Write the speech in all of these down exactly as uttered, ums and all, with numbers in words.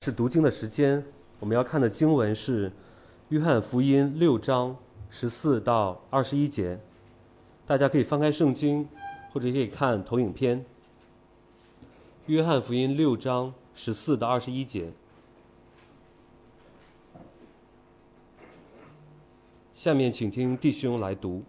是读经的时间，我们要看的经文是约翰福音六章十四到二十一节。大家可以翻开圣经，或者可以看投影片。约翰福音六章十四到二十一节。下面请听弟兄来读。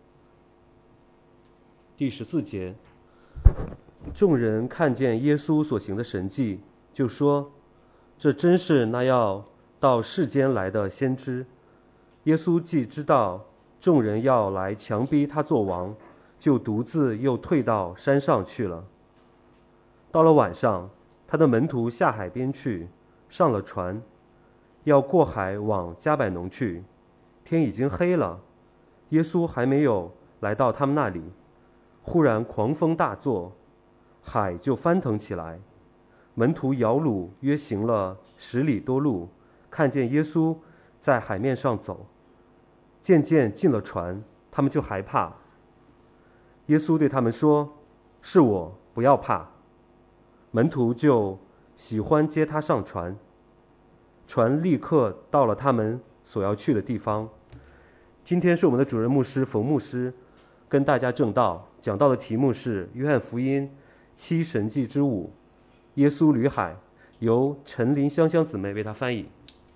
第十四节，众人看见耶稣所行的神迹，就说：这真是那要到世间来的先知。耶稣既知道众人要来强逼他做王，就独自又退到山上去了。到了晚上，他的门徒下海边去，上了船，要过海往迦百农去。天已经黑了，耶稣还没有来到他们那里，忽然狂风大作，海就翻腾起来。门徒摇橹约行了十里多路，看见耶稣在海面上走，渐渐进了船，他们就害怕。耶稣对他们说：是我，不要怕。门徒就喜欢接他上船，船立刻到了他们所要去的地方。今天是我们的主任牧师冯牧师跟大家正道，讲到的题目是约翰福音七神迹之五，耶稣旅海，由陈林香香姊妹为他翻译。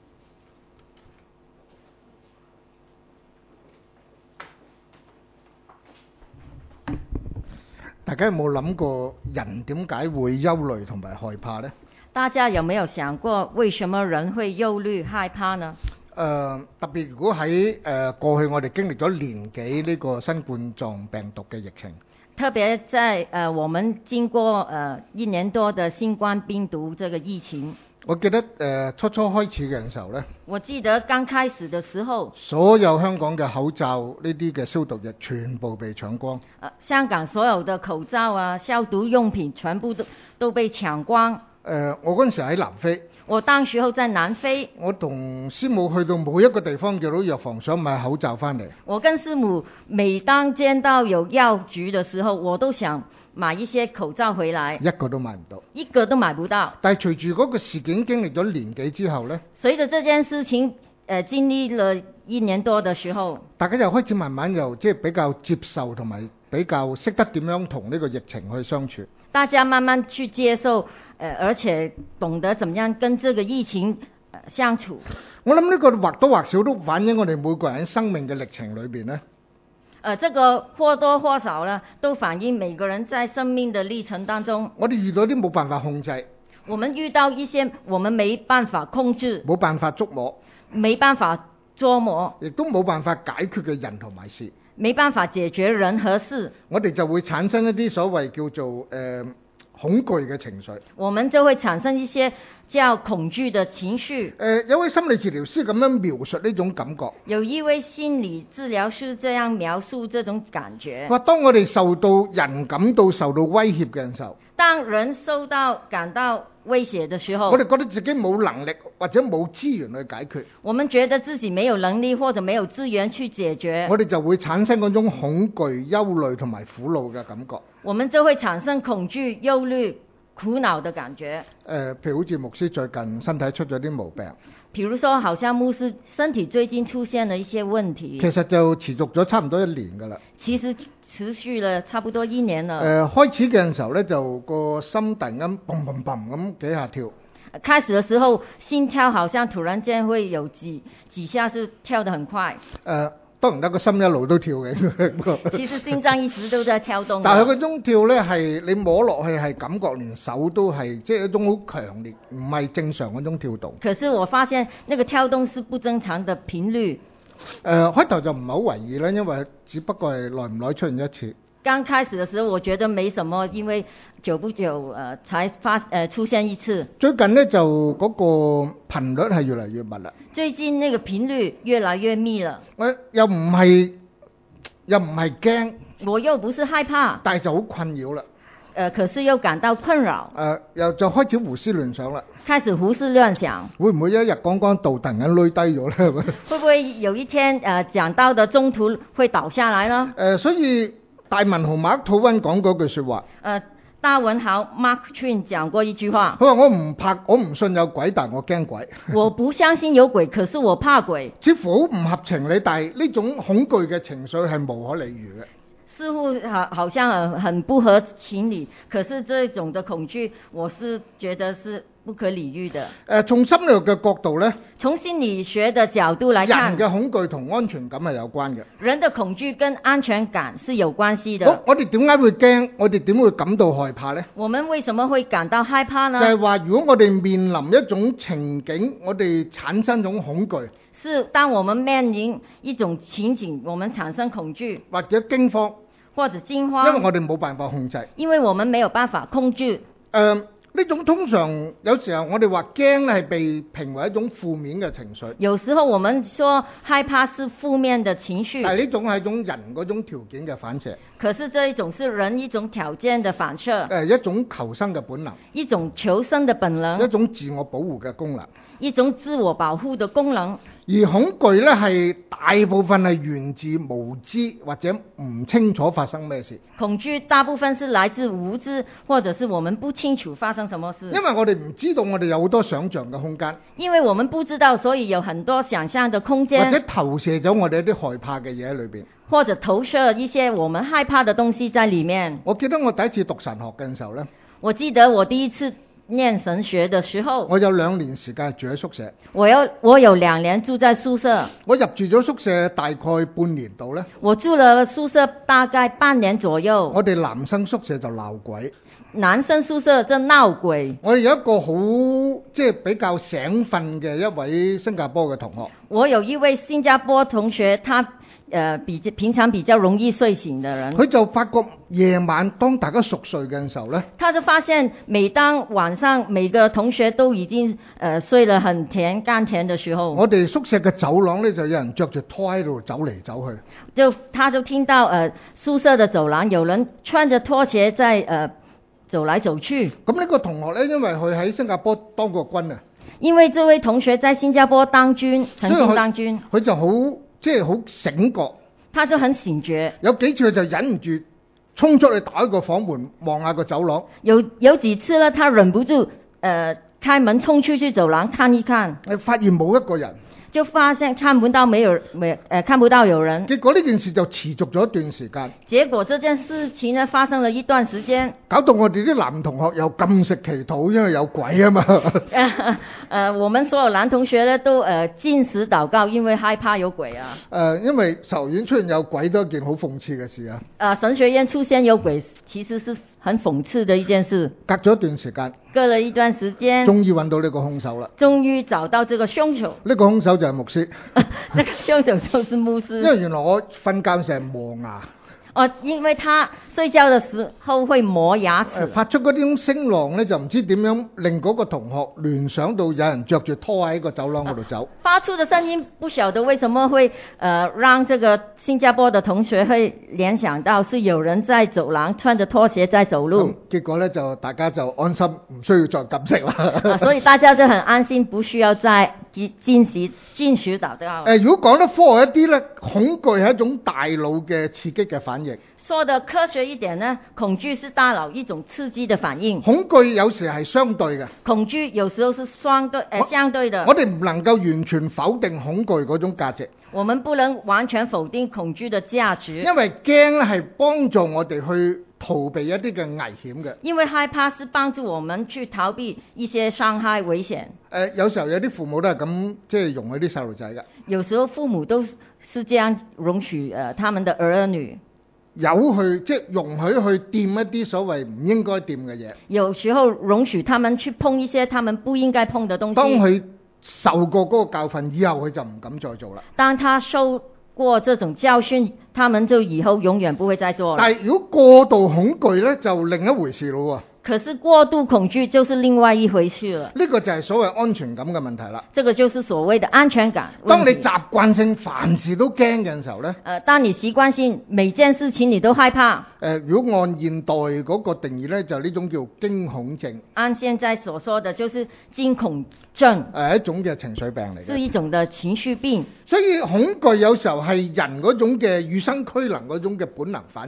大家有冇諗過人點解會憂慮同埋害怕呢？ 大家有沒有想過為什麼人會憂慮害怕呢？ 誒、呃、特別如果喺誒、呃、過去我哋經歷咗年幾呢個新冠狀病毒嘅疫情， 特別在誒、呃、我們經過誒、呃、一年多的新冠病毒這個疫情， 我記得誒、呃、初初開始嘅時候呢， 我記得剛開始的時候， 所有香港嘅口罩呢啲嘅消毒液全部被搶光。誒、 呃、香港所有的口罩啊、消毒用品全部都都被搶光。誒、 呃、我嗰陣時喺南非。 我當時候在南非， 我同師母去到每一個地方見到藥房想買口罩翻嚟。 我跟師母每當見到有藥局的時候，我都想買一些口罩回來， 一個都買唔到， 一個都買不到。 但係隨住嗰個事件經歷咗年幾之後呢， 隨着這件事情誒、呃、經歷了一年多的時候， 大家又開始慢慢又即係比較接受同埋比較識得點樣同呢個疫情去相處。 大家慢慢去接受，呃、而且懂得怎麼樣跟這個疫情、呃、相處。 我諗呢個或多或少都反映我哋每個人生命嘅歷程裏邊呢。 呃，這個或多或少呢，都反映每個人在生命的歷程當中。 我哋遇到啲冇辦法控制， 我們遇到一些我們沒辦法控制、 冇辦法捉摸、 沒辦法捉摸， 亦都冇辦法解決嘅人同埋事。 沒辦法解決人和事， 我哋就會產生一啲所謂叫做誒、呃、恐懼嘅情緒。 我們就會產生一些叫恐懼的情緒。誒、 呃，有位心理治療師咁樣描述呢種感覺。 有一位心理治療師這樣描述這種感覺。 話當我哋受到人感到受到威脅嘅時候， 當人受到感到威脅的時候， 我哋覺得自己冇能力或者冇資源去解決。 我們覺得自己沒有能力或者沒有資源去解決， 我哋就會產生嗰種恐懼、憂慮同埋苦惱嘅感覺。 我們就會產生恐懼、憂慮、苦惱的感覺。誒、 呃，譬如好似牧師最近身體出咗啲毛病， 譬如說，好像牧師身體最近出現了一些問題， 其實就持續咗差唔多一年㗎啦。 其實持續了差不多一年了。誒、 呃，開始嘅時候咧，就個心突然間砰砰砰咁幾下跳。 開始嘅時候，心跳好像突然間會有幾幾下是跳得很快。誒、 呃，當然啦，個心一路都跳嘅。 其實心臟一直都在跳動。 但係佢嗰種跳咧，係你摸落去係感覺連手都係即係一種好強烈，唔係正常嗰種跳動。 可是我發現那個跳動是不正常的頻率。 誒、呃，開頭就唔係好為意啦，因為只不過係耐唔耐出現一次。 剛開始嘅時候，我覺得沒什麼，因為久不久誒、呃、才發誒、呃、出現一次。最近呢，就嗰個頻率係越嚟越密啦。最近那個頻率越來越密了。 我又唔係又唔係驚， 我又不是害怕， 但係就好困擾啦。 誒、呃，可是又感到困擾。誒、 呃，又就開始胡思亂想啦。 開始胡思亂想。會唔會一日講講道突然間累低咗咧？會唔會有一天誒、呃、講到的中途會倒下來呢？誒、 呃，所以大文豪馬克吐溫講嗰句説話。 誒、呃。 大文豪 Mark Twain 講過一句話， 佢話我唔怕，我唔信有鬼，但我驚鬼。 我不相信有鬼，可是我怕鬼。 似乎唔合情理，但係呢種恐懼嘅情緒係無可理喻嘅。 似乎好好像很不合情理，可是這種的恐懼，我是覺得是不可理喻的。誒、 呃，從心理學嘅角度呢， 從心理學的角度來看， 人嘅恐懼同安全感係有關嘅。 人的恐懼跟安全感是有關係的。 好，我哋點解會驚？我哋點會感到害怕呢？ 我們為什麼會感到害怕呢？ 就係話，如果我哋面臨一種情景，我哋產生一種恐懼。 是當我們面臨一種情景，我們產生恐懼或者驚慌。 或者驚慌， 因為我哋冇辦法控制， 因為我們沒有辦法控制。 誒、呃，呢種通常有時候我哋話驚係被評為一種負面嘅情緒。 有時候我們說害怕是負面的情緒， 但係呢種係一種人嗰種條件嘅反射。 可是這一種是人一種條件的反射， 誒，一種求生嘅本能， 一種求生的本能， 一種自我保護嘅功能， 一種自我保護的功能。 而恐懼呢，係大部分係源自無知或者唔清楚發生咩事。 恐懼大部分是來自無知，或者是我們不清楚發生什麼事。 因為我哋唔知道，我哋有好多想像嘅空間。 因為我們不知道，所以有很多想象的空間。 或者投射咗我哋一啲害怕嘅嘢喺裏邊。 或者投射一些我們害怕的東西在裡面。 我記得我第一次讀神學嘅時候呢， 我記得我第一次念神學的時候， 我有兩年時間住喺宿舍。 我有我有兩年住在宿舍。 我入住咗宿舍大概半年度呢， 我住了宿舍大概半年左右。 我哋男生宿舍就鬧鬼。 男生宿舍就鬧鬼。 我哋有一個好即係比較醒瞓嘅一位新加坡嘅同學。 我有一位新加坡同學，他呃比平常比較容易睡醒的人。 佢就發覺夜晚當大家熟睡嘅時候呢， 他就發現每當晚上每個同學都已經呃睡了很甜甘甜的時候， 我哋宿舍嘅走廊呢，就有人着住拖喺度走嚟走去。 就他就聽到呃宿舍的走廊有人穿着拖鞋在呃走來走去。 咁呢個同學呢，因為佢喺新加坡當過軍啊， 因為這位同學在新加坡當軍，曾經當軍， 佢就好即係好醒覺， 他就很醒覺。 有幾次佢就忍唔住衝出去打開個房門望下個走廊。 有有幾次呢，他忍不住呃開門衝出去走廊看一看， 誒發現冇一個人。 就發現看不到沒有沒呃看不到有人。 結果呢件事就持續咗一段時間。 結果這件事情呢發生了一段時間， 搞到我哋啲男同學又禁食祈禱，因為有鬼啊嘛。 呃呃，我們所有男同學呢都呃禁食禱告，因為害怕有鬼啊。 呃，因為神學院出現有鬼都係一件好諷刺嘅事啊。 呃，神學院出現有鬼，其實是很諷刺的一件事。 隔咗一段時間， 隔了一段時間， 終於揾到呢個兇手啦。 終於找到這個兇手。 呢個兇手就係牧師。 這個兇手就是牧師。 因為原來我瞓覺成日磨牙。 哦，因為他睡覺的時候會磨牙齒， 呃、發出嗰啲聲浪呢，就唔知點樣令嗰個同學聯想到有人着住拖喺個走廊嗰度走。 發出的聲音不曉得為什麼會呃讓這個新加坡的同學會聯想到是有人在走廊穿着拖鞋在走路。 嗯、結果呢，就大家就安心，唔需要再禁食啦、 啊。所以大家就很安心，不需要再禁食禁食禱告。 誒，如果講得科學一啲呢，恐懼係一種大腦嘅刺激嘅反應。 說得科學一點呢，恐懼是大腦一種刺激的反應。 恐懼有時係相對嘅。 恐懼有時候是相對誒、呃、相對的。 我哋唔能夠完全否定恐懼嗰種價值。 我們不能完全否定恐懼的價值。 因為驚咧係幫助我哋去逃避一啲嘅危險嘅。 因為害怕是幫助我們去逃避一些傷害危險。誒、 呃，有時候有啲父母都係咁，即係容許啲細路仔㗎。 有時候父母都是這樣容許誒、呃、他們的兒女。 有去即係容許去掂一啲所謂唔應該掂嘅嘢。 有時候容許他們去碰一些他們不應該碰的東西。 當佢受過嗰個教訓以後，佢就唔敢再做啦。 當他受過這種教訓，他們就以後永遠不會再做了。 但係如果過度恐懼呢，就另一回事咯喎。 可是過度恐懼就是另外一回事了。 呢個就係所謂安全感嘅問題啦。 這個就是所謂的安全感。 當你習慣性凡事都驚嘅時候呢， 呃，當你習慣性每件事情你都害怕。 呃，如果按現代嗰個定義呢，就呢種叫驚恐症。 按現在所說的，就是驚恐症。 係一種嘅情緒病嚟嘅。 是一種的情緒病。 所以恐懼有時候係人嗰種嘅與生俱能嗰種嘅本能反應。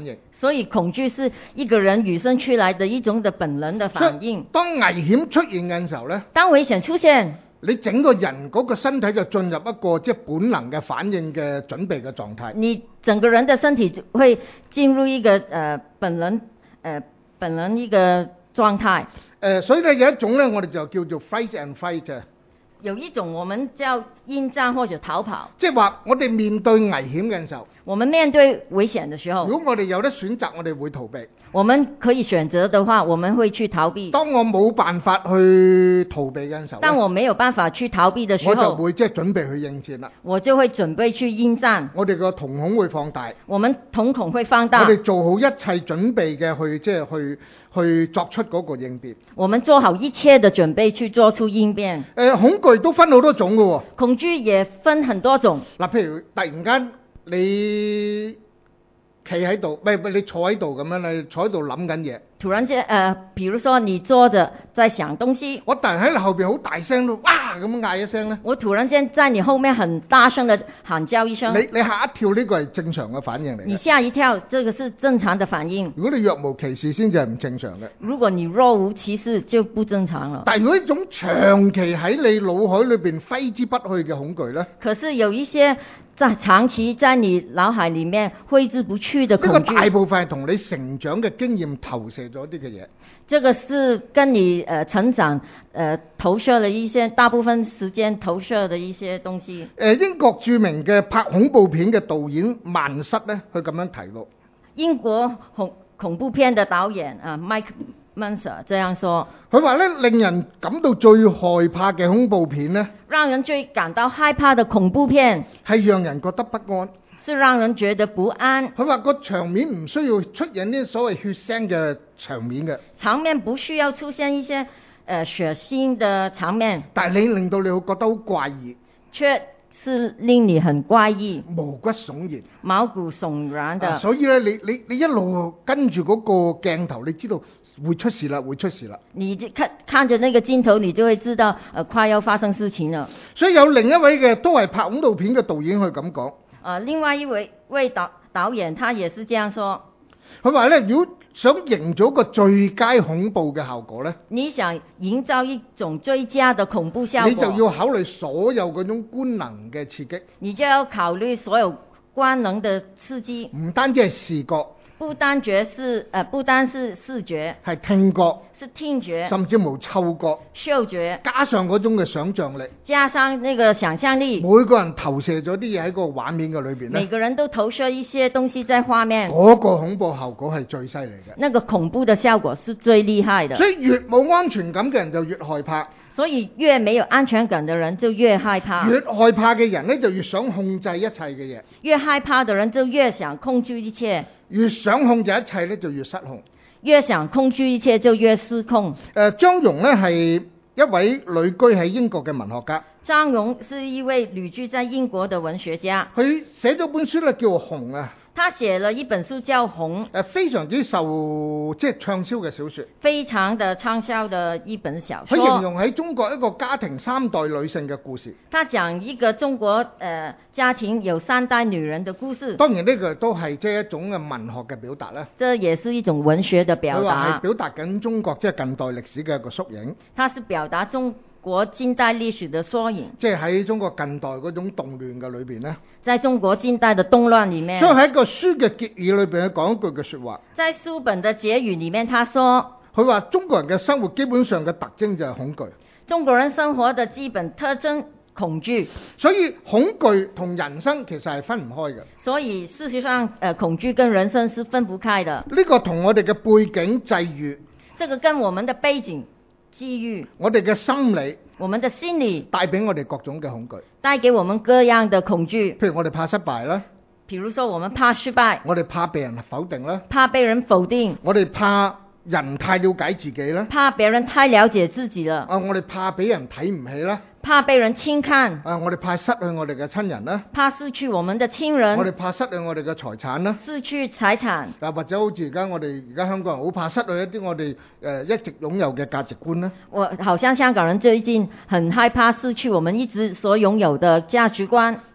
所以恐懼是一個人與生俱來的一種的本能的反應。 當危險出現嘅時候呢， 當危險出現， 你整個人嗰個身體就進入一個即係本能嘅反應嘅準備嘅狀態。 你整個人的身體會進入一個誒、呃、本能誒、呃、本能一個狀態。誒、 呃，所以咧有一種咧，我哋就叫做 fight and fight。 有一種我們叫應戰或者逃跑。即係話我哋面對危險嘅時候， 我們面對危險的時候， 如果我哋有得選擇，我哋會逃避。 我們可以選擇的話，我們會去逃避。 當我冇辦法去逃避嘅時候， 當我沒有辦法去逃避的時候， 我就會即係準備去應戰啦。 我就會準備去應戰。 我哋個瞳孔會放大， 我們瞳孔會放大。 我哋做好一切準備嘅去即係去去作出嗰個應變。 我們做好一切的準備去做出應變。誒、 呃，恐懼都分好多種㗎喎。 恐懼也分很多種。 嗱，譬如突然間你企喺度，唔係唔係你坐喺度咁樣，你坐喺度諗緊嘢。 突然間，呃，比如說你坐着在想東西， 我突然喺你後邊好大聲到，哇咁嗌一聲咧。 我突然間在你後面很大聲的喊叫一聲。 你你嚇一跳，呢個係正常嘅反應嚟。 你嚇一跳，這個是正常的反應。 如果你若無其事先至係唔正常嘅。 如果你若無其事就不正常了。 但係如果一種長期喺你腦海裏邊揮之不去嘅恐懼咧？ 可是有一些在長期在你腦海裡面揮之不去的恐懼。 呢個大部分係同你成長嘅經驗投射咗啲嘅嘢。 這個是跟你呃成長呃投射了一些大部分時間投射的一些東西。 誒，英國著名嘅拍恐怖片嘅導演曼瑟咧，佢咁樣提到。 英國恐恐怖片的導演啊 Mike Manser 這樣說。 佢話咧，令人感到最害怕嘅恐怖片咧， 讓人最感到害怕的恐怖片係讓人覺得不安。 是讓人覺得不安。 佢話個場面唔需要出現啲所謂血腥嘅場面嘅。 場面不需要出現一些誒、呃、血腥的場面。 但係你令到你會覺得好怪異。 卻是令你很怪異。 毛骨悚然。 毛骨悚然的。 啊、所以咧，你你你一路跟住嗰個鏡頭，你知道會出事啦，會出事啦。 你就看看着那個鏡頭，你就會知道，誒、呃，快要發生事情了。 所以有另一位嘅都係拍恐怖片嘅導演去咁講。 啊、呃，另外一位位導導演，他也是這樣說。 佢話咧，如果想營造個最佳恐怖嘅效果咧， 你想營造一種最佳的恐怖效果， 你就要考慮所有嗰種官能嘅刺激。 你就要考慮所有官能的刺激， 唔單止係視覺。 不單覺是，呃，不單是視覺， 係聽覺， 是聽覺， 甚至無嗅覺、 嗅覺， 加上嗰種嘅想像力， 加上那個想象力， 每個人投射咗啲嘢喺個畫面嘅裏邊咧， 每個人都投射一些東西在畫面， 嗰個恐怖效果係最犀利嘅， 那個恐怖的效果是最厲害的。 所以越冇安全感嘅人就越害怕， 所以越沒有安全感的人就越害怕， 越害怕嘅人咧就越想控制一切嘅嘢， 越害怕的人就越想控制一切， 越想控制一切咧就越失控， 越想控制一切就越失控。 誒，張蓉咧係一位旅居喺英國嘅文學家。 張蓉是一位旅居在英國的文學家，佢寫咗本書咧叫《紅》啊。 他寫了一本書叫《紅》， 誒，非常之受即係暢銷嘅小說， 非常的暢銷的一本小說。 佢形容喺中國一個家庭三代女性嘅故事。 他講一個中國誒、呃、家庭有三代女人的故事。 當然呢個都係即係一種嘅文學嘅表達啦。 這也是一種文學的表達。 佢話係表達緊中國即係近代歷史嘅一個縮影。 它是表達中國近代歷史的縮影。 即係喺中國近代嗰種動亂嘅裏邊呢， 在中國近代的動亂裏面， 所以喺個書嘅結語裏邊，佢講一句嘅說話。 在書本的結語裏面，他說： 佢話中國人嘅生活基本上嘅特徵就係恐懼。 中國人生活的基本特徵恐懼。所以恐懼同人生其實係分唔開嘅。 所以事實上，誒、呃，恐懼跟人生是分不開的。 呢個同我哋嘅背景際遇， 這個跟我們的背景際遇， 我哋嘅心理， 我們的心理帶俾我哋各種嘅恐懼， 帶給我們各樣的恐懼。 譬如我哋怕失敗啦， 譬如說我們怕失敗， 我哋怕被人否定啦， 怕被人否定， 我哋怕人太了解自己啦， 怕別人太了解自己了。 啊，我哋怕俾人睇唔起啦， 怕被人輕看。 啊，我哋怕失去我哋嘅親人啦， 怕失去我們的親人。 我哋怕失去我哋嘅財產啦， 失去財產。啊， 或者好似而家我哋而家香港人好怕失去一啲我哋誒、呃、一直擁有嘅價值觀啦。 我好像香港人最近很害怕失去我們一直所擁有的價值觀。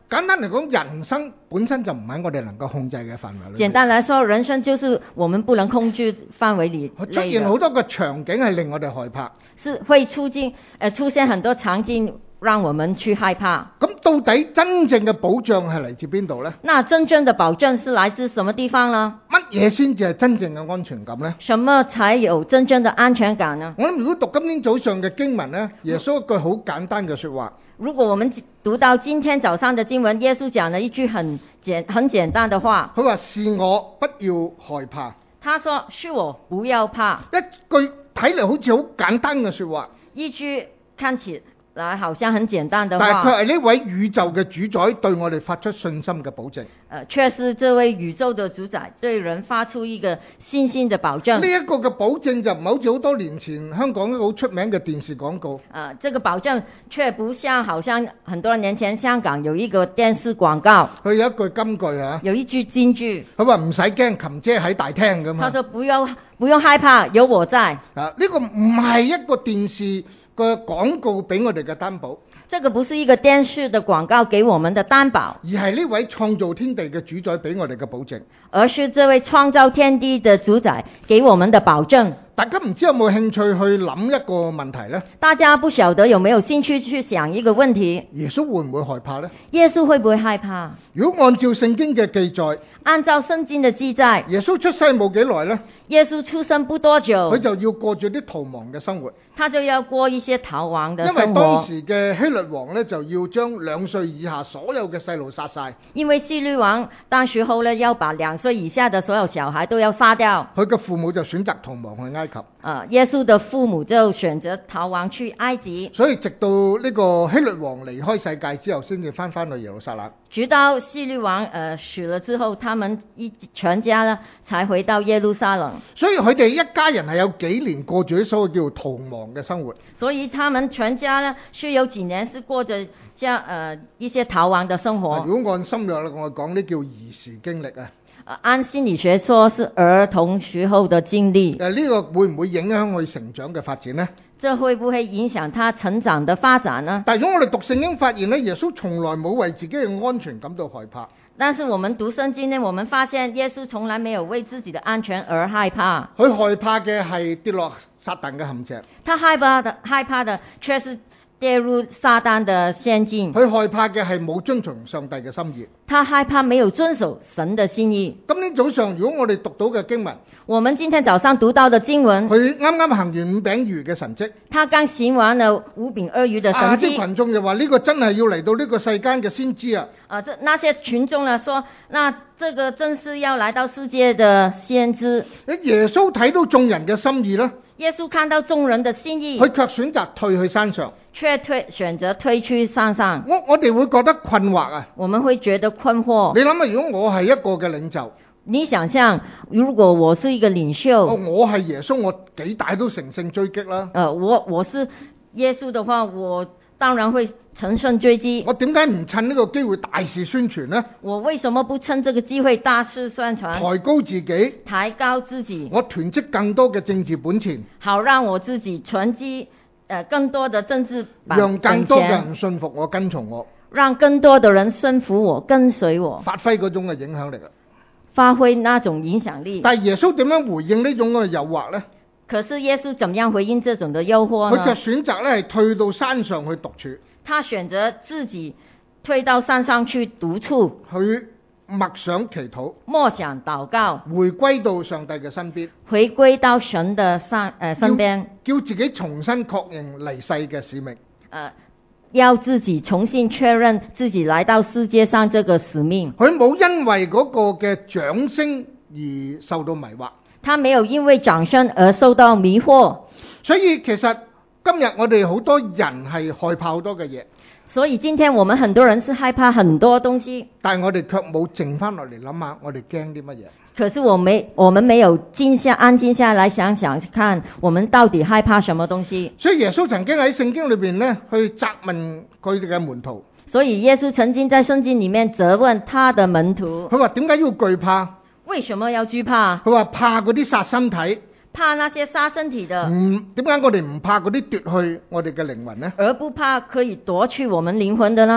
簡單嚟講，人生本身就唔喺我哋能夠控制嘅範圍裏。 簡單來說，人生就是我們不能控制範圍裏。 出現好多個場景係令我哋害怕。 是會出現，呃，出現很多場景讓我們去害怕。 咁到底真正嘅保障係嚟自邊度呢？ 那真正的保障是來自什麼地方呢？ 乜嘢先至係真正嘅安全感呢？ 什麼才有真正的安全感呢？ 我諗如果讀今天早上嘅經文呢，耶穌一句好簡單嘅說話。 如果我們讀到今天早上的經文，耶穌講了一句很簡很簡單的話。 佢話是我，不要害怕。 他說是我，不要怕。 一句睇嚟好似好簡單嘅說話， 一句看起來好像很簡單的話， 但係佢係呢位宇宙嘅主宰對我哋發出信心嘅保證。 呃，卻是這位宇宙的主宰對人發出一個信心的保證。 呢一個嘅保證就唔係好似好多年前香港一個好出名嘅電視廣告。 呃，這個保證卻不像好像很多年前香港有一個電視廣告， 佢有一句金句啊， 有一句金句， 佢話唔使驚，琴姐喺大廳咁嘛。 他說不用不用害怕，有我在。 啊，呢個唔係一個電視嘅廣告俾我哋嘅擔保。 這個不是一個電視的廣告給我們的擔保， 而係呢位創造天地嘅主宰俾我哋嘅保證。 而是這位創造天地的主宰給我們的保證。 大家唔知有冇興趣去諗一個問題呢？ 大家不曉得有沒有興趣去想一個問題？ 耶穌會唔會害怕呢？ 耶穌會不會害怕？ 如果按照聖經嘅記載， 按照聖經的記載， 耶穌出世冇幾耐呢？ 耶穌出生不多久， 佢就要過住啲逃亡嘅生活。 他就要過一些逃亡的生活。 因為當時嘅希律王呢，就要將兩歲以下所有嘅細路殺晒。 因為希律王當時候呢，要把兩歲以下的所有小孩都要殺掉。 佢嘅父母就選擇逃亡去埃及。 啊，耶穌的父母就選擇逃亡去埃及。 所以直到呢個希律王離開世界之後，先至翻翻去耶路撒冷。 直到希律王呃死了之後，他們一全家呢才回到耶路撒冷。 所以佢哋一家人係有幾年過住啲所謂叫做逃亡嘅生活。 所以他們全家呢是有幾年是過着這樣呃一些逃亡的生活。 如果按心理學我講呢叫兒時經歷啊。 按心理學說是兒童時候的經歷。 誒，呢個會唔會影響佢成長嘅發展呢？ 這會不會影響他成長的發展呢？ 但係如果我哋讀聖經發現呢，耶穌從來冇為自己嘅安全感到害怕。 但是我們讀聖經呢，我們發現耶穌從來沒有為自己的安全而害怕。 佢害怕嘅係跌落撒旦嘅陷阱。 他害怕的害怕的卻是跌入撒旦的陷阱。 佢害怕嘅係冇遵從上帝嘅心意。 他害怕沒有遵守神的心意。 今天早上如果我哋讀到嘅經文， 我們今天早上讀到的經文， 佢啱啱行完五餅魚嘅神蹟。 他剛行完了五餅二魚的神蹟。 啊！啲群眾就話呢個真係要嚟到呢個世間嘅先知啊！ 啊，這那些群眾呢說，那這個真是要來到世界的先知。 耶穌睇到眾人嘅心意啦。 耶穌看到眾人的心意， 佢卻選擇退去山上， 卻退選擇退去山上。 我我哋會覺得困惑啊！ 我們會覺得困惑。 你諗下，如果我係一個嘅領袖， 你想象如果我是一個領袖， 我係耶穌，我幾大都乘勝追擊啦。 呃，我我是耶穌的話，我當然會乘勝追擊。 我點解唔趁呢個機會大肆宣傳呢？ 我為什麼不趁這個機會大肆宣傳？ 抬高自己， 抬高自己。 我囤積更多嘅政治本錢， 好讓我自己囤積呃更多的政治本錢， 讓更多嘅人信服我、跟從我， 讓更多的人信服我、跟隨我， 發揮嗰種嘅影響力啊！ 發揮那種影響力。 但係耶穌點樣回應呢種嘅誘惑呢？ 可是耶穌怎麼樣回應這種的誘惑呢？ 佢就選擇咧係退到山上去獨處。 他選擇自己退到山上去獨處， 去默想祈禱， 默想禱告， 回歸到上帝嘅身邊， 回歸到神的上誒、呃、身邊， 叫自己重新確認離世嘅使命。 呃要自己重新確認自己來到世界上這個使命。 佢冇因為嗰個嘅掌聲而受到迷惑， 他沒有因為掌聲而受到迷惑。 所以其實今日我哋好多人係害怕好多嘅嘢， 所以今天我們很多人是害怕很多東西， 但係我哋卻冇靜翻落嚟諗下，我哋驚啲乜嘢？ 可是我沒我們沒有靜下安靜下來想想看，我們到底害怕什麼東西？ 所以耶穌曾經喺聖經裏邊咧去責問佢哋嘅門徒。 所以耶穌曾經在聖經裡面責問他的門徒， 佢話點解要懼怕？ 為什麼要懼怕？ 佢話怕嗰啲殺身體。 怕那些殺身體的。 嗯，點解我哋唔怕嗰啲奪去我哋嘅靈魂呢？ 而不怕可以奪去我們靈魂的呢？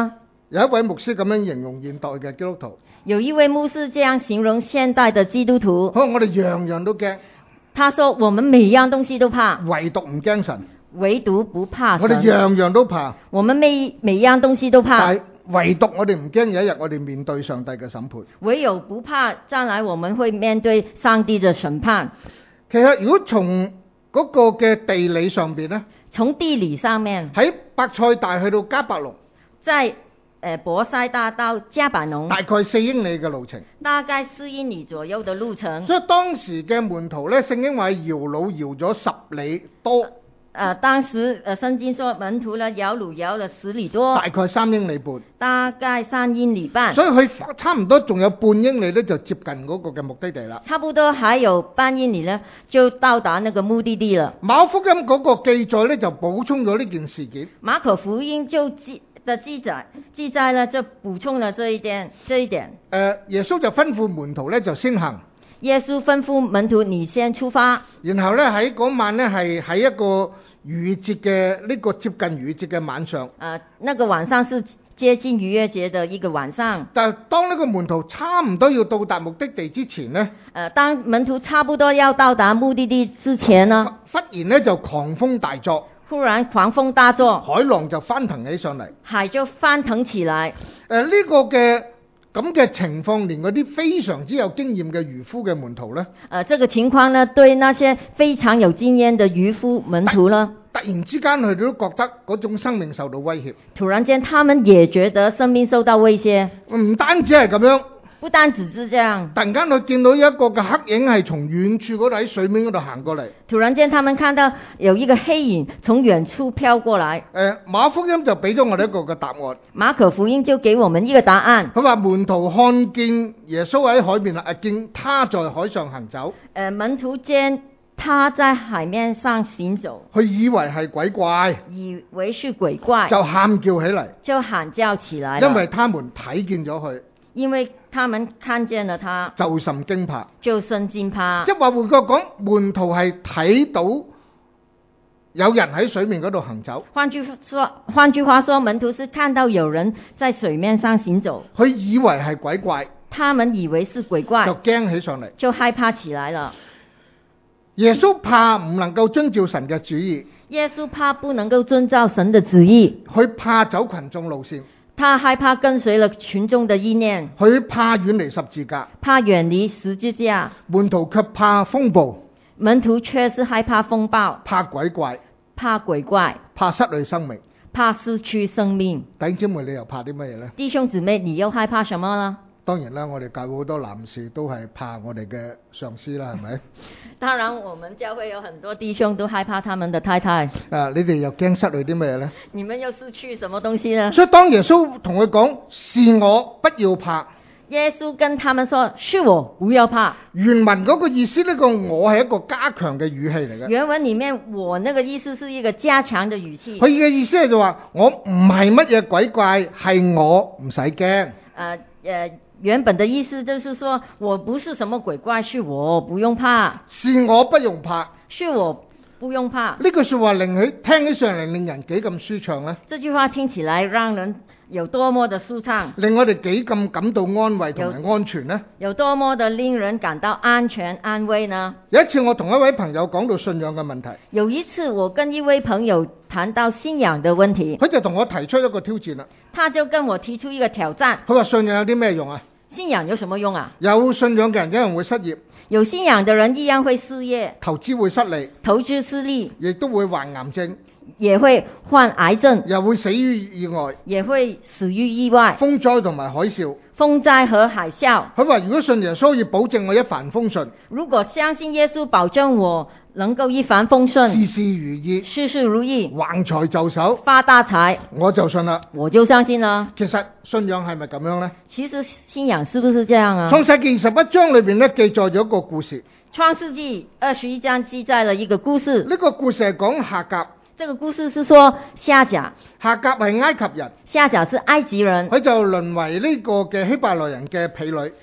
有一位牧師咁樣形容現代嘅基督徒。 有一位牧師這樣形容現代的基督徒。 好，我哋樣樣都驚。 他說：我們每樣東西都怕， 唯獨唔驚神。 唯獨不怕神。 我哋樣樣都怕。 我們每每樣東西都怕。 但係唯獨我哋唔驚有一日我哋面對上帝嘅審判。 唯有不怕將來我們會面對上帝嘅審判。 其實如果從嗰個嘅地理上邊呢， 從地理上面喺伯賽大去到迦百農， 在誒伯賽大到迦百農， 大概四英里嘅路程， 大概四英里左右嘅路程。 所以當時嘅門徒呢，聖經話搖櫓搖咗十里多。 誒、呃，當時誒聖經說門徒呢搖櫓搖了十里多， 大概三英里半， 大概三英里半， 所以佢差唔多仲有半英里咧，就接近嗰個嘅目的地啦。 差不多還有半英里呢，就到達那個目的地了。 馬可福音嗰個記載咧，就補充咗呢件事件。 馬可福音就記的記載記載呢，就補充了這一點，這一點。誒、 呃，耶穌就吩咐門徒咧，就先行。 耶穌吩咐門徒，你先出發。 然後咧喺嗰晚咧係喺一個逾越節嘅呢個接近逾越節嘅晚上。 啊、呃，那個晚上是接近逾越節的一個晚上。 但係當呢個門徒差唔多要到達目的地之前呢， 誒、呃，當門徒差不多要到達目的地之前呢， 忽然咧就狂風大作。 忽然狂風大作， 海浪就翻騰起上嚟。 海就翻騰起來。誒、 呃，呢、這個嘅。咁嘅情況，連嗰啲非常之有經驗嘅漁夫嘅門徒呢， 誒、呃，這個情況呢，對那些非常有經驗的漁夫門徒呢， 突然之間佢哋都覺得嗰種生命受到威脅。 突然間，他們也覺得生命受到威脅。 唔單止係咁樣。 不單只是這樣， 突然間佢見到一個嘅黑影係從遠處嗰度喺水面嗰度行過嚟。 突然間，他們看到有一個黑影從遠處飄過來。 誒，馬可福音就俾咗我哋一個嘅答案。 馬可福音就給我們一個答案。 佢話門徒看見耶穌喺海邊啦，見他在海上行走。 誒，門徒見他在海面上行走， 佢以為係鬼怪， 以為是鬼怪， 就喊叫起嚟， 就喊叫起來， 因為他們睇見咗佢。 因為他們看見了他， 就甚驚怕， 就甚驚怕。 即係話換句講，門徒係睇到有人喺水面嗰度行走。 換句說，換句話說，門徒是看到有人在水面上行走， 佢以為係鬼怪， 他們以為是鬼怪， 就驚起上嚟， 就害怕起來了。 耶穌怕唔能夠遵照神嘅旨意， 耶穌怕不能夠遵照神的旨意， 佢怕走群眾路線。 他害怕跟隨了群眾的意念， 佢怕遠離十字架， 怕遠離十字架。 門徒卻怕風暴， 門徒卻是害怕風暴， 怕鬼怪， 怕鬼怪， 怕失去生命， 怕失去生命。 弟兄姊妹，你又怕啲乜嘢呢？ 弟兄姊妹，你又害怕什麼呢？ 當然啦，我哋教會好多男士都係怕我哋嘅上司啦，係咪？ 當然，我們教會有很多弟兄都害怕他們的太太。 啊，你哋又驚失去啲乜嘢呢？ 你們又失去什麼東西呢？ 所以當耶穌同佢講是我，不要怕。 耶穌跟他們說是我，不要怕。 原文嗰個意思，呢個我係一個加強嘅語氣嚟嘅。 原文裡面我那個意思是一個加強嘅語氣。 佢嘅意思係就話我唔係乜嘢鬼怪，係我唔使驚。誒、 呃、誒。原本的意思就是說我不是什麼鬼怪，是我不用怕， 是我不用怕， 是我不用怕。 呢句說話令佢聽起上嚟令人幾咁舒暢呢？ 這句話聽起來讓人有多麼的舒暢， 令我哋幾咁感到安慰同埋安全呢？ 有多麼的令人感到安全安慰呢？ 有一次我同一位朋友講到信仰嘅問題， 有一次我跟一位朋友談到信仰的問題， 佢就同我提出一個挑戰啦。 他就跟我提出一個挑戰， 佢話信仰有啲咩用啊？ 信仰有什麼用啊？ 有信仰嘅人一樣會失業， 有信仰的人一樣會失業， 投資會失利， 投資失利， 亦都會患癌症， 也會患癌症， 又會死於意外， 也會死於意外， 風災同埋海嘯， 風災和海嘯。 佢話如果信耶穌要保證我一帆風順， 如果相信耶穌保證我能夠一帆風順， 事事如意， 事事如意， 橫財就手， 發大財， 我就信啦， 我就相信啦。 其實信仰係咪咁樣呢？ 其實信仰是不是這樣啊？ 創世記二十一章裏邊咧記載咗一個故事。 創世記二十一章記載了一個故事。 呢個故事係講夏甲。 這個故事是說夏甲。 夏甲係埃及人。 夏甲是埃及人。 佢就淪為呢個嘅希伯來人嘅婢女。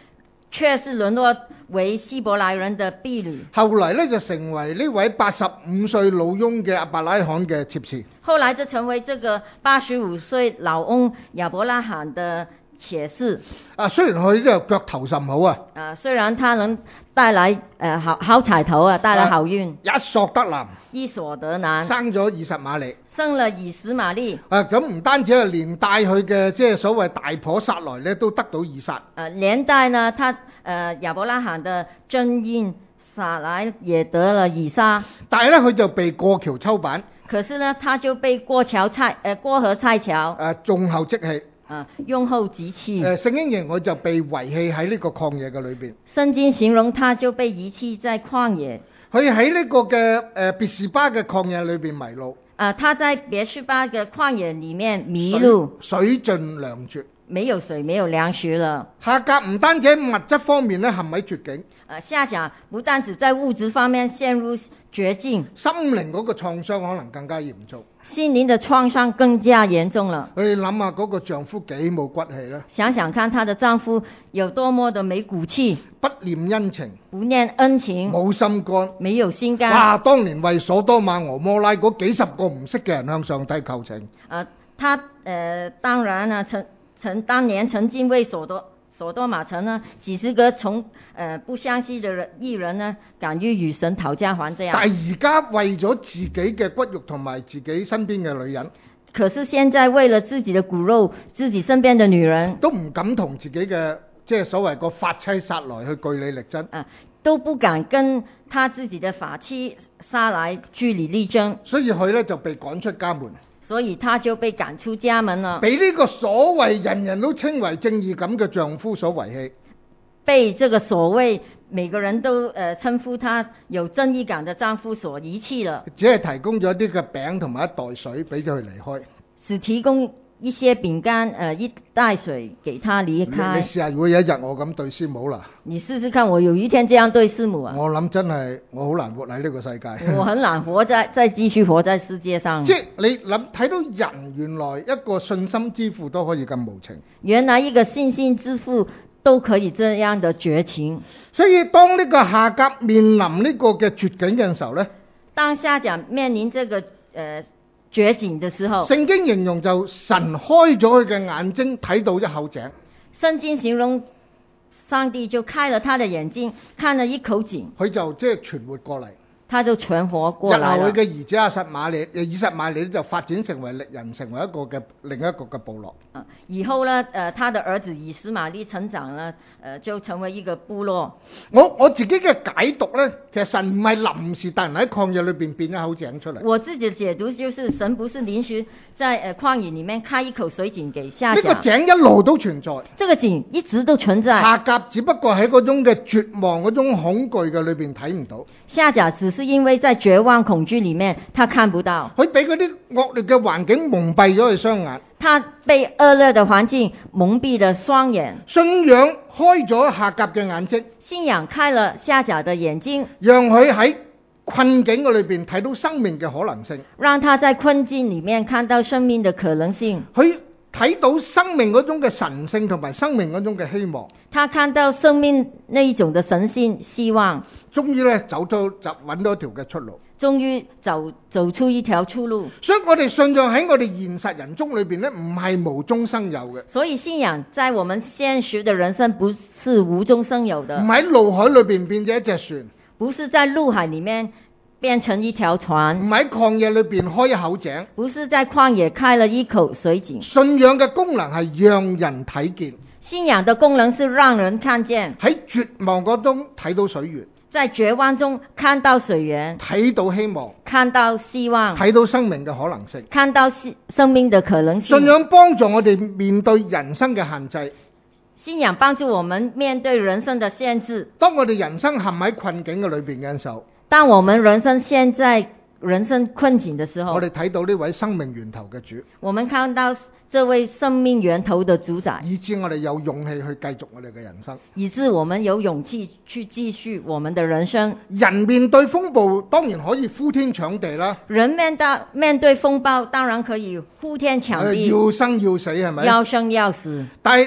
卻是淪落為希伯來人的婢女。 後來咧就成為呢位八十五歲老翁嘅亞伯拉罕嘅妾侍。 後來就成為這個八十五歲老翁亞伯拉罕的妾侍。 啊，雖然佢呢個腳頭甚好啊。 啊，雖然他能帶來誒、呃、好好彩頭啊，帶來好運。 一索得男， 一索得男， 生咗二十馬力。 生了二十馬力。 啊，咁唔單止係連帶佢嘅即係所謂大婆撒萊咧，都得到以撒。 啊，連帶呢，他誒、呃、亞伯拉罕的真印撒萊也得了以撒。 但係咧，佢就被過橋抽板。 可是呢，他就被過橋拆誒、呃、過河拆橋。 誒，用後即棄。 啊，用後即棄。 誒，聖經形容佢就被遺棄喺呢個曠野嘅裏邊。 聖經形容他就被遺棄在曠野。 佢喺呢個嘅誒別是巴嘅曠野裏邊迷路。 啊，他在別是巴嘅曠野裏面迷路。 水盡糧絕。 沒有水，沒有糧食了。 夏甲唔單止喺物質方面咧陷喺絕境。 啊，夏甲不單止在物質方面陷入絕境， 心靈嗰個創傷可能更加嚴重。 心靈的創傷更加嚴重了。 你諗下嗰個丈夫幾冇骨氣咧？ 想想看，她的丈夫有多麼的沒骨氣， 不念恩情， 不念恩情， 冇心肝， 沒有心肝。 哇！當年為所多瑪俄摩拉嗰幾十個唔識嘅人向上帝求情。 啊，他呃當然啊，曾曾當年曾經為所多所多瑪城呢幾十個從呃不相信的人義人呢，敢於與神討價還價。 但係而家為咗自己嘅骨肉同埋自己身邊嘅女人， 可是現在為了自己的骨肉、自己身邊的女人， 都唔敢同自己嘅即係所謂個法妻撒萊去據理力爭。 啊，都不敢跟他自己的法妻撒萊據理力爭。 所以佢咧就被趕出家門。 所以他就被趕出家門了， 被呢個所謂人人都稱為正義感嘅丈夫所遺棄， 被這個所謂每個人都誒稱呼他有正義感的丈夫所遺棄了。 只係提供咗一啲嘅餅同埋一袋水俾咗佢離開， 只提供一些餅乾，呃，一袋水給他離開。 你試下，如果有一日我咁對師母啦， 你試試看，我有一天這樣對師母啊， 我諗真係我好難活喺呢個世界。 我很難活在再繼續活在世界上。 即係你諗睇到人原來一個信心之父都可以咁無情。 原來一個信心之父都可以這樣的絕情。 所以當呢個夏甲面臨呢個嘅絕境嘅時候呢， 當夏甲面臨這個誒。呃絕境的時候， 聖經形容就神開咗佢嘅眼睛，睇到一口井。 聖經形容上帝就開了他的眼睛，看了一口井， 佢就即係存活過嚟。 他就存活過來了。 日後佢嘅兒子亞實瑪利，以實瑪利就發展成為力人，成為一個嘅另一個嘅部落。 啊，以後呢，誒、呃，他的兒子以實瑪利成長了，誒、呃，就成為一個部落。 我我自己嘅解讀呢，其實神唔係臨時突然喺曠野裏邊變一口井出嚟。 我自己嘅解讀就是神不是臨時在誒曠野裡面開一口水井給夏甲。 呢個井一路都存在。 這個井一直都存在。 夏甲只不過喺嗰種嘅絕望、嗰種恐懼嘅裏邊睇唔到。 夏甲只是因為在絕望恐懼裡面，他看不到。 佢俾嗰啲惡劣嘅環境蒙蔽咗佢雙眼。 他被惡劣的環境蒙蔽了雙眼。 信仰開咗夏甲嘅眼睛。 信仰開了夏甲的眼睛， 讓佢喺困境嘅裏邊睇到生命嘅可能性。讓他在困境裡面看到生命的可能性。 佢睇到生命嗰種嘅神性同埋生命嗰種嘅希望。 他看到生命那一種的神性希望。 終於咧走到就揾到一條嘅出路。 終於走走出一條出路。 所以我哋信仰喺我哋現實人中裏邊咧，唔係無中生有嘅。 所以信仰在我們現實的人生不是無中生有的。 唔喺怒海裏邊變咗一隻船。 不是在陸海裡面變成一條船。 唔喺曠野裏邊開一口井。 不是在曠野開了一口水井。 信仰嘅功能係讓人睇見。 信仰的功能是讓人看見。 喺絕望嗰中睇到水源。 在絕望中看到水源， 睇到希望， 看到希望， 睇到生命嘅可能性， 看到生命的可能性。 信仰幫助我哋面對人生嘅限制。 信仰幫助我們面對人生的限制。 當我哋人生陷喺困境嘅裏邊嘅時候， 當我們人生陷在人生困境的時候， 我哋睇到呢位生命源頭嘅主。 我們看到這位生命源頭的主宰， 以致我哋有勇氣去繼續我哋嘅人生， 以致我們有勇氣去繼續我們的人生。 人面對風暴當然可以呼天搶地啦， 人面對面對風暴當然可以呼天搶地， 要生要死係咪？ 要生要死。 但係你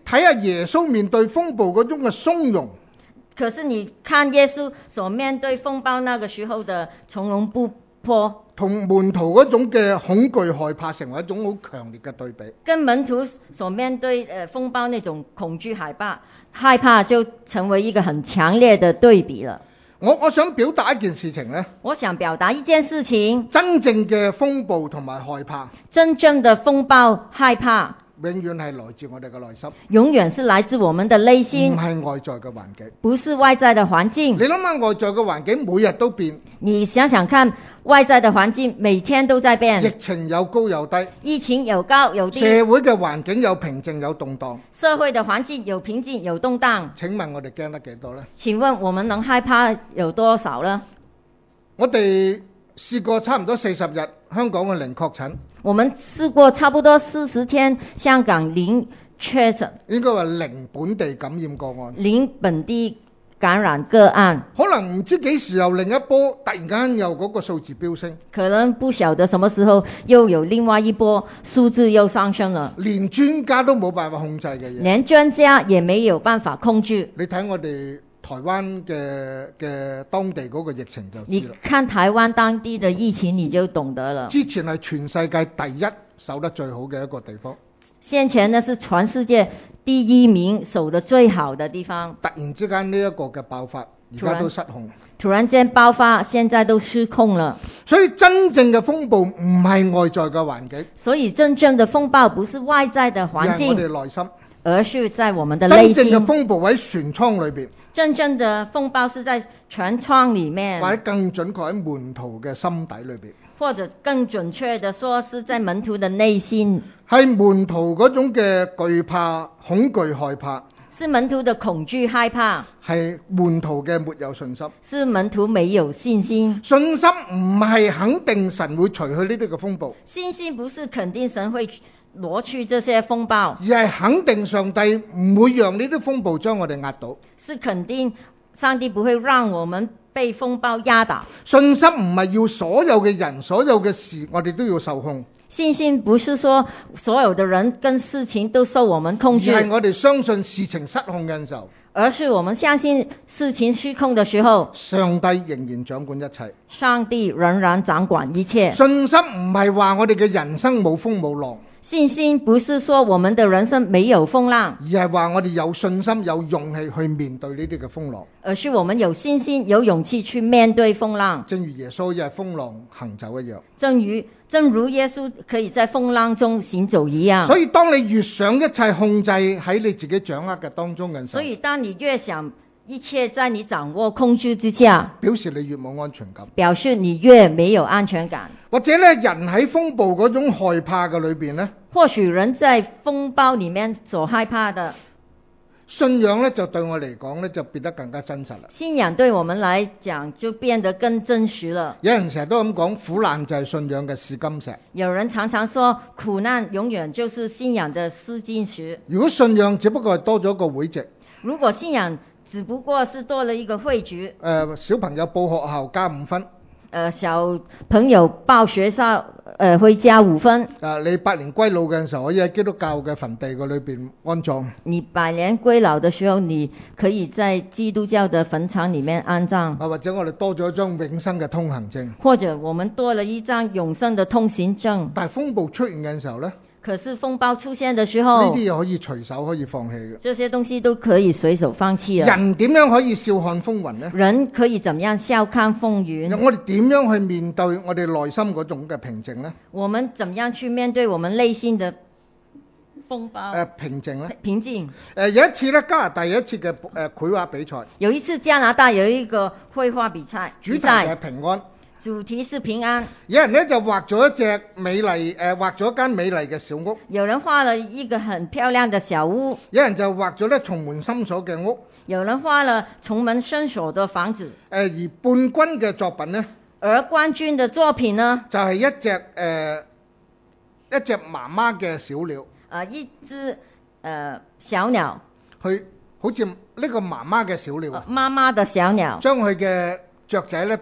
睇下耶穌面對風暴嗰種嘅從容。 可是你看耶穌所面對風暴那個時候的從容不迫， 同門徒嗰種嘅恐懼害怕成為一種好強烈嘅對比。 跟門徒所面對誒風暴那種恐懼害怕，害怕就成為一個很強烈的對比了。 我我想表達一件事情呢， 我想表達一件事情， 真正嘅風暴同埋害怕， 真正的風暴害怕， 永遠係來自我哋嘅內心， 永遠是來自我們的內心， 唔係外在嘅環境， 不是外在的環境。 你諗下外在嘅環境每日都變， 你想想看，外在的環境每天都在變， 疫情有高有低， 疫情有高有低， 社會嘅環境有平靜有動盪， 社會的環境有平靜有動盪。請問我哋驚得幾多呢？ 請問我們能害怕有多少呢？ 我哋試過差唔多四十日香港嘅零確診。 我們試過差不多四十天香港零確診， 應該話零本地感染個案， 零本地感染個案。 可能唔知幾時又另一波突然間又嗰個數字飆升， 可能不曉得什麼時候又有另外一波數字又上升了， 連專家都冇辦法控制嘅嘢， 連專家也沒有辦法控制。 你睇我哋台灣嘅嘅當地嗰個疫情就知啦。 你看台灣當地的疫情你就懂得了。 之前係全世界第一守得最好嘅一個地方。 先前呢是全世界第一名守得最好的地方。 突然之間呢一個嘅爆發，而家都失控。 突然間爆發，現在都失控了。 所以真正嘅風暴唔係外在嘅環境。 所以真正的風暴不是外在的環境， 係我哋內心。 而是在我們的內心。 真正嘅風暴喺船艙裏邊。 真正的風暴是在船艙裏面， 或者更準確喺門徒嘅心底裏邊， 或者更準確的說是在門徒的內心。 係門徒嗰種嘅懼怕、恐懼、害怕， 是門徒的恐懼害怕， 係門徒嘅沒有信心， 是門徒沒有信心。 信心唔係肯定神會除去呢啲嘅風暴， 信心不是肯定神會挪去這些風暴， 而係肯定上帝唔會讓呢啲風暴將我哋壓倒。 是肯定上帝不會讓我們被風暴壓倒。 信心唔係要所有嘅人、所有嘅事，我哋都要受控。 信心不是說所有的人跟事情都受我們控制， 而係我哋相信事情失控嘅時候， 而是我們相信事情失控的時候， 上帝仍然掌管一切。 上帝仍然掌管一切。 信心唔係話我哋嘅人生冇風冇浪。 信心不是說我們的人生沒有風浪， 而係話我哋有信心有勇氣去面對呢啲嘅風浪， 而是我們有信心有勇氣去面對風浪， 正如耶穌亦係風浪行走一樣。 正如正如耶穌可以在風浪中行走一樣。 所以當你越想一切控制喺你自己掌握嘅當中嘅時候， 所以當你越想一切在你掌握控制之下， 表示你越冇安全感， 表示你越沒有安全感。 或者咧，人喺風暴嗰種害怕嘅裏邊咧， 或許人在風暴裡面所害怕的信仰咧，就對我嚟講咧，就變得更加真實啦。 信仰對我們來講就變得更真實了。 有人成日都咁講，苦難就係信仰嘅試金石。 有人常常說苦難永遠就是信仰的試金石。 如果信仰只不過係多咗個會籍， 如果信仰只不過是多了一個會籍，誒、 呃，小朋友報學校加五分。 誒、呃，小朋友報學校，誒、呃，會加五分。 啊，你百年歸老嘅時候，可以喺基督教嘅墳地個裏邊安葬。 你百年歸老嘅時候，你可以在基督教嘅墳場裡面安葬。 啊，或者我哋多咗一張永生嘅通行證。 或者我們多了一張永生嘅通行證。 但係風暴出現嘅時候呢？ 可是風暴出現的時候， 呢啲嘢可以隨手可以放棄嘅。 這些東西都可以隨手放棄。 人點樣可以笑看風雲呢？ 人可以怎麼樣笑看風雲？ 我哋點樣去面對我哋內心嗰種嘅平靜呢？ 我們怎麼樣去面對我們內心的風暴？ 誒，平靜呢？ 平靜。 誒，有一次咧，加拿大有一次嘅誒繪畫比賽。 有一次加拿大有一個繪畫比賽， 主題係平安。 主題是平安。 有人咧就畫咗一隻美麗誒、呃，畫咗一間美麗嘅小屋。 有人畫了一個很漂亮的小屋。 有人就畫咗咧重門深鎖嘅屋。 有人畫了重門深鎖的房子。誒、 呃，而冠軍嘅作品呢？ 而冠軍的作品呢？就係、是、一隻誒、 呃、一隻媽媽嘅小鳥。 啊，一隻誒、呃、小鳥。 佢好似呢個媽媽嘅小鳥。 媽媽的小鳥。 將佢嘅雀仔咧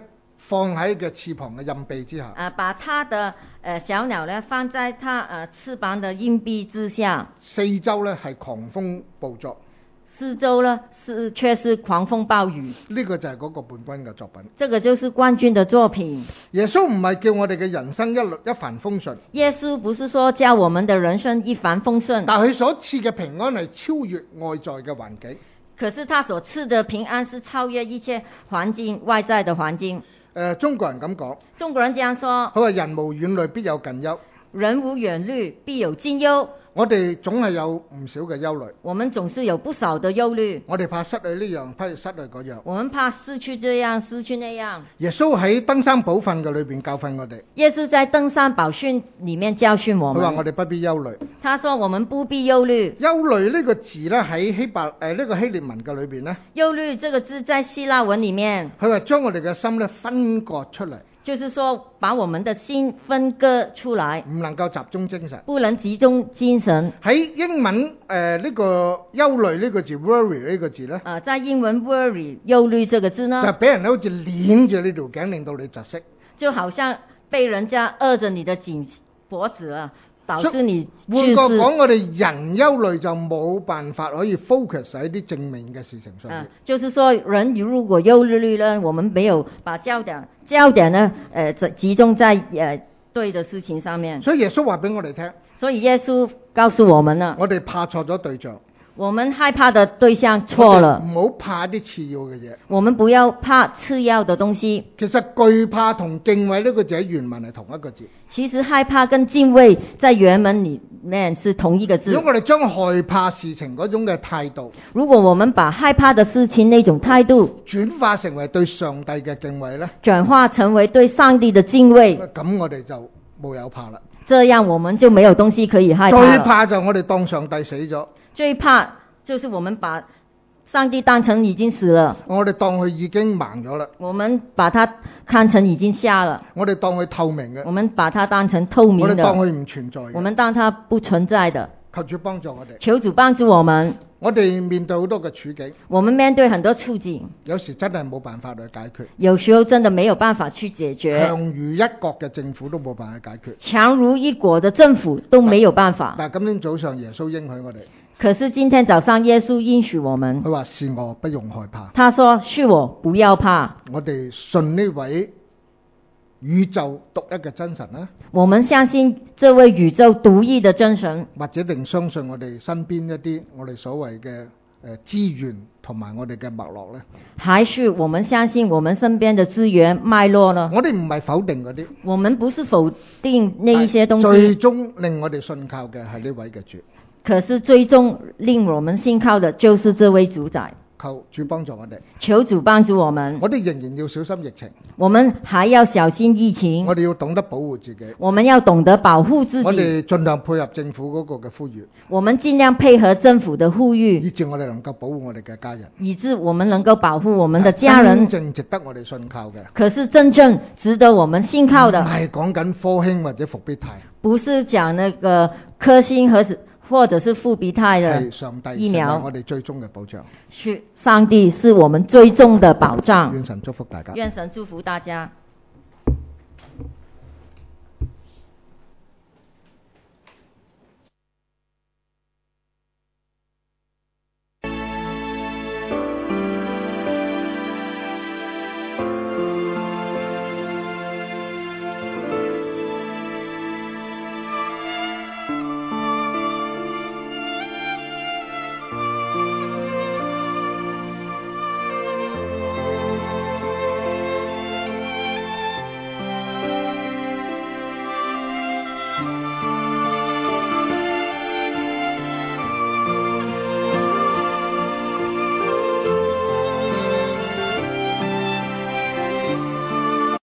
放喺嘅翅膀嘅蔭庇之下。 啊，把他的誒小鳥呢放在他誒翅膀的蔭庇之下。 四周呢係狂風暴作。 四周呢是卻是狂風暴雨。 呢個就係嗰個冠軍嘅作品。 這個就是冠軍的作品。 耶穌唔係叫我哋嘅人生一律一帆風順。 耶穌不是說叫我們的人生一帆風順。 但佢所賜嘅平安係超越外在嘅環境。 可是他所賜的平安是超越一切環境外在的環境。誒、 呃，中國人咁講。 中國人這樣說。 佢話人無遠慮必有近憂。 人無遠慮必有近憂。 我哋總係有唔少嘅憂慮。 我們總是有不少的憂慮。 我哋怕失去呢樣，怕失去嗰樣。 我們怕失去這樣，失去那樣。 耶穌喺登山寶訓嘅裏邊教訓我哋。 耶穌在登山寶訓裏面教訓我們。 佢話我哋不必憂慮。 他說我們不必憂慮。 憂慮呢個字咧喺希伯誒呢個希臘文嘅裏邊咧。 憂慮這個字在希臘文裏面。 佢話將我哋嘅心咧分割出嚟。 就是說把我們的心分割出來， 唔能夠集中精神， 不能集中精神。 喺英文誒呢、呃這個憂慮呢個字 worry 呢個字咧，啊、 呃，在英文 worry 憂慮這個字呢， 就俾人好似鏈住呢條頸，令到你窒息， 就好像被人家扼着你的頸脖子啊。導致你換句講，我哋人憂慮就冇辦法可以 focus 喺啲正面嘅事情上面、啊。 就是說，人如果憂慮呢，我們沒有把焦點焦點呢，誒、呃，集中在誒、呃、對的事情上面。 所以耶穌話俾我哋聽。所以耶穌告訴我們啦。 我哋怕錯咗對象。 我們害怕的對象錯了。 唔好怕啲次要嘅嘢。 我們不要怕次要的東西。 其實懼怕同敬畏呢個字喺原文係同一個字。 其實害怕跟敬畏在原文裏面是同一個字。 如果我哋將害怕事情嗰種嘅態度， 如果我們把害怕的事情那種態度轉化成為對上帝嘅敬畏呢， 轉化成為對上帝的敬畏， 咁我哋就冇有怕啦。 這樣我們就沒有東西可以害怕。 最怕就我哋當上帝死咗。 最怕就是我們把上帝當成已經死了， 我哋當佢已經盲咗啦。 我們把它看成已經瞎了。 我哋當佢透明嘅。 我們把它當成透明的。 我哋當佢唔存在嘅。 我們當它不存在的。 求主幫助我哋。 求主幫助我們。 我哋面對好多嘅處境。 我們面對很多處境。 有時真係冇辦法去解決。 有時候真的沒有辦法去解決。 強如一國嘅政府都冇辦法解決。 強如一國的政府都沒有辦法。 但係今天早上耶穌應許我哋。 可是今天早上耶穌應許我們， 佢話是我不用害怕。 他說是我不要怕。 我哋信呢位宇宙獨一嘅真神啦。 我們相信這位宇宙獨一的真神， 或者定相信我哋身邊一啲我哋所謂嘅誒資源同埋我哋嘅脈絡咧？ 還是我們相信我們身邊的資源脈絡呢？ 我哋唔係否定嗰啲， 我們不是否定那一些東西。 最終令我哋信靠嘅係呢位嘅主。 可是最終令我們信靠的就是這位主宰。 求主幫助我哋。 求主幫助我們。 我哋仍然要小心疫情。 我們還要小心疫情。 我哋要懂得保護自己。 我們要懂得保護自己。 我哋盡量配合政府嗰個嘅呼籲。 我們盡量配合政府的呼籲， 以致我哋能夠保護我哋嘅家人。 以致我們能夠保護我們的家人。 真正值得我哋信靠嘅。 可是真正值得我們信靠的， 唔係講緊科興或者復必泰。 不是講那個科興和或者是復必泰的疫苗。 係上帝成為我哋最終嘅保障。 是上帝是我們最終的保障。 願神祝福大家。 願神祝福大家。